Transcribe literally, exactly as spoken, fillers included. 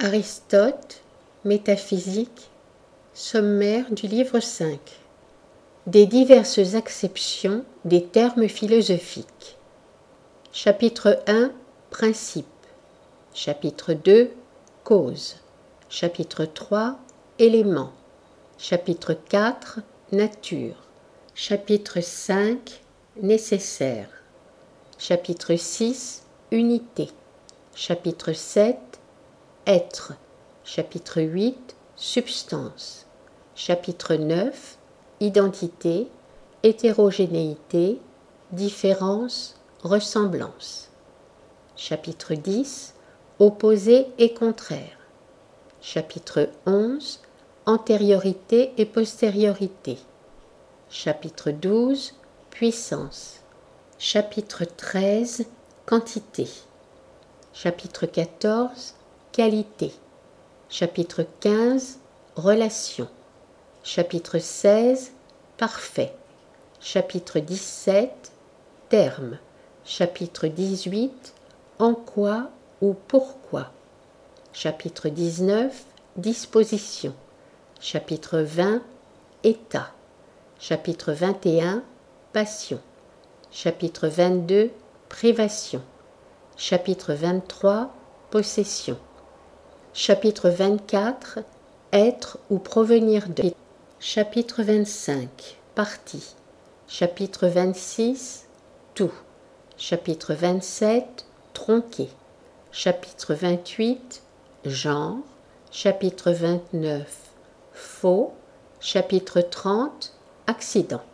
Aristote, Métaphysique, sommaire du livre cinq. Des diverses acceptions des termes philosophiques. Chapitre un. Principe. Chapitre deux. Cause. Chapitre trois. Éléments. Chapitre quatre. Nature. Chapitre cinq. Nécessaire. Chapitre six. Unité. Chapitre sept. Être. Chapitre huit. Substance. Chapitre neuf. Identité, hétérogénéité, différence, ressemblance. Chapitre dix. Opposé et contraire. Chapitre onze. Antériorité et postériorité. Chapitre douze. Puissance. Chapitre treize. Quantité. Chapitre quatorze. Qualité. Chapitre quinze. Relation. Chapitre seize. Parfait. Chapitre dix-sept. Terme. Chapitre dix-huit. En quoi ou pourquoi. Chapitre dix-neuf. Disposition. Chapitre vingt. État. Chapitre vingt et un. Passion. Chapitre vingt-deux. Privation. Chapitre vingt-trois. Possession. Chapitre vingt-quatre. Être ou provenir de. Chapitre vingt-cinq. Partie. Chapitre vingt-six. Tout. Chapitre vingt-sept. Tronqué. Chapitre vingt-huit. Genre. Chapitre vingt-neuf. Faux. Chapitre trente. Accident.